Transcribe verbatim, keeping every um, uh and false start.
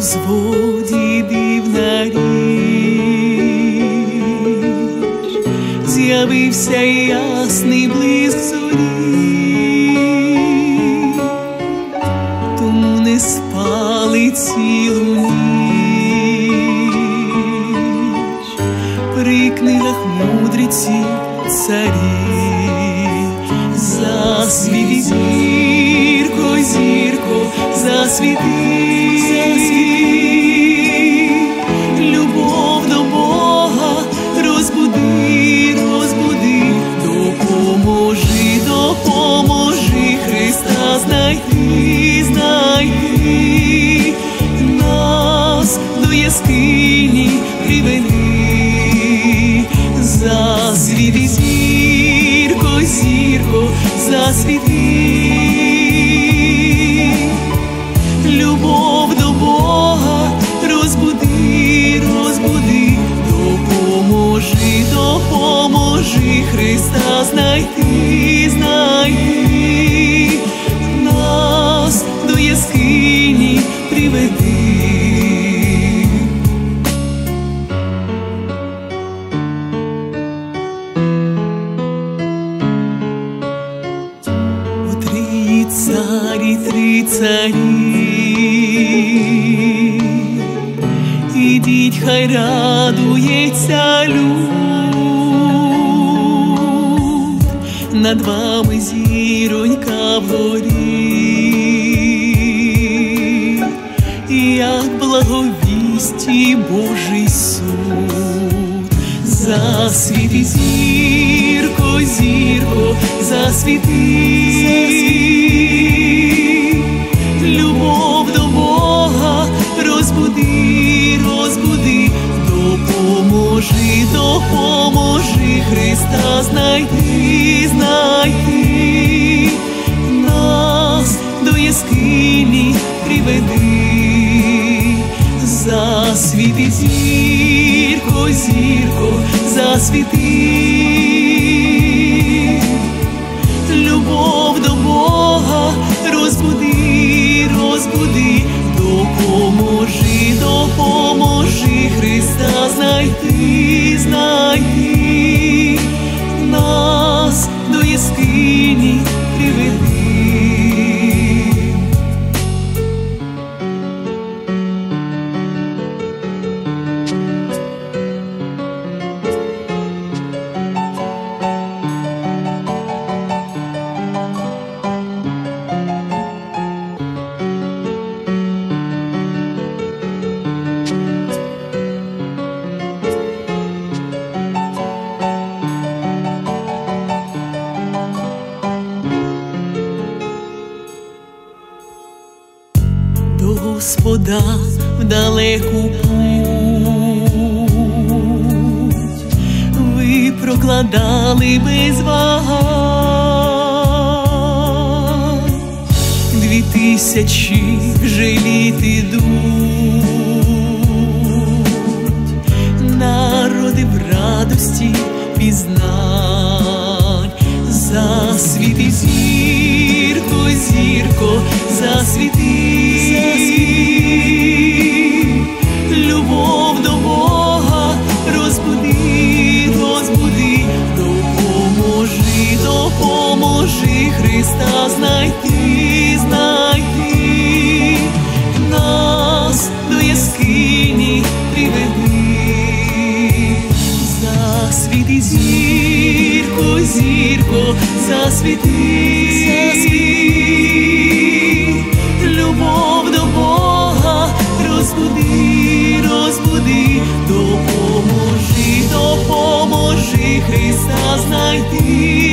взводі дивна річ, з'явився ясний блиск зорі, тому не спали цілу ніч при книгах мудреці царі. Засвіти, зірко, зірко, засвіти, засвіти, любов до Бога розбуди, розбуди, допоможи, допоможи Христа знайти, знайти, нас до яскині приведи. Засвіти, зірко, зірко, засвіти, любов до Бога розбуди, розбуди, допоможи, допоможи Христа знайти, знайти, нас до яскині приведи. Царі, три царі, ідіть, хай радується люд, над вами зіронька вгорі, як благовісті Божий суд. Засвіти, зірко, зірко, засвіти, любов до Бога розбуди, розбуди, допоможи, допоможи Христа знайти, знайти, нас до яскині приведи. Засвіти, зірко, зірко, засвіти, любов до Бога розбуди, розбуди, допоможи, допоможи Христа знайти, знайти, нас до яскині приведи. До Господа в далеку путь ви прокладали без вагань, дві тисячі вже літ ідуть, народи в радості пізнань. Засвіти, зірко, зірко, засвіти, любов до Бога розбуди, розбуди, допоможи, допоможи Христа знайти, знайти, нас до яскині приведи. Засвіти, зірко, зірко, засвіти, засвіти, любов до Бога розбуди, розбуди, допоможи, допоможи Христа знайти.